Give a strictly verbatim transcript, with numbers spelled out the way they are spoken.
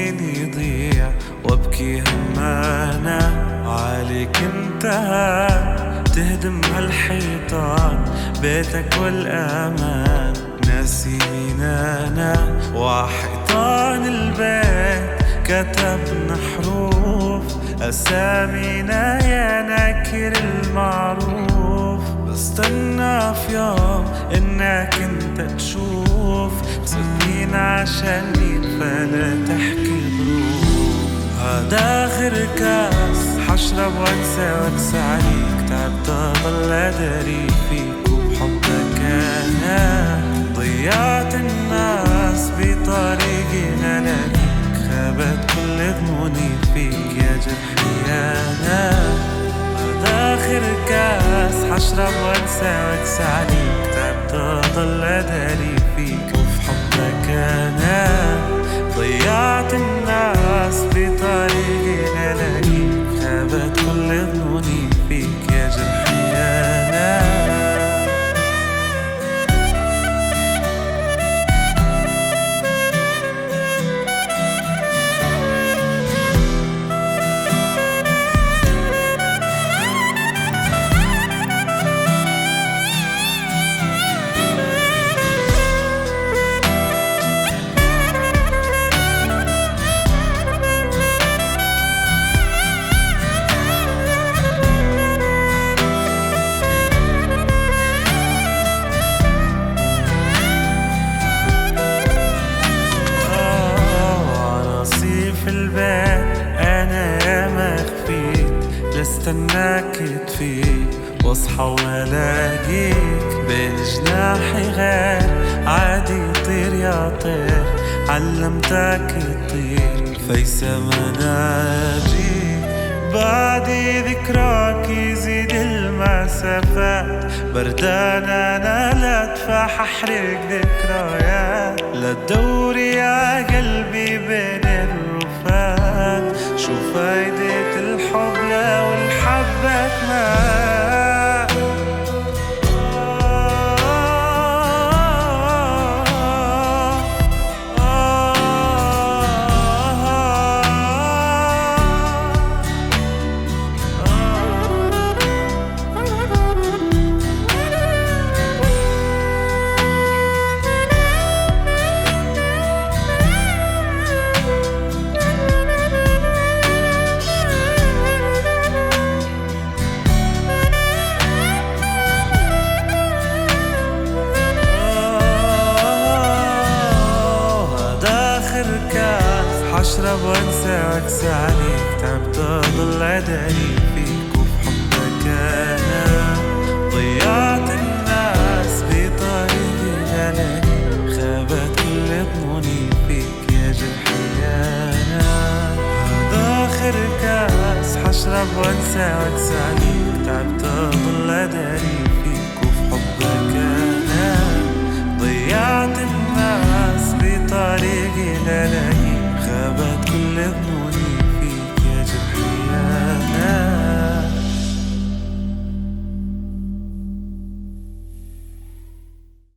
سنين يضيع وابكي همانا عليك انتهى. تهدم هالحيطان بيتك والأمان، ناسي مين أنا وحيطان البيت كتبنا حروف أسامينا يا ناكر المعروف. بستنى في يوم إنك انت تشوف سنين عشان مين فلا تحكي ظروف. هذا آخر كاس حشرب وانسى وانسى عليك، تعبت أضل أدري فيك وبحبك أنا. ضيعت الناس بطريقي للاقيك، خابت كل ظنوني فيك يا جرحي أنا. هذا آخر كاس حشرب وانسى وانسى عليك، تعبت أضل أدري فيك وبحبك أنا. ضيعت الناس بطريقي للاقيك، خابت كل ظنوني فيك يا جرحي أنا. في البيت أنا يا ما خفيت لاستناك تفيق واصحى ولاقيك بين جناحي غير عادي. طير يا طير علمتك تطير فيسا مناجيك، بعدي ذكراك يزيد المسافات. بردان أنا لا أدفع أحرق ذكريات، لا تدوري يا قلبي بين الرفات. شو فايدة الحب لو الحبك مات؟ أشرب وانسى واكسى عليك، تعبت أضل أداري فيك وبحبك أنا. ضيعت الناس بطريقي للاقيك، خابت كل ظنوني فيك يا جرحي أنا. هذا آخر كاس حشرب وانسى واكسى عليك، تعبت أضل أداري فيك وبحبك أنا. ضيعت الناس بطريقي للاقيك، خابت كل ظنوني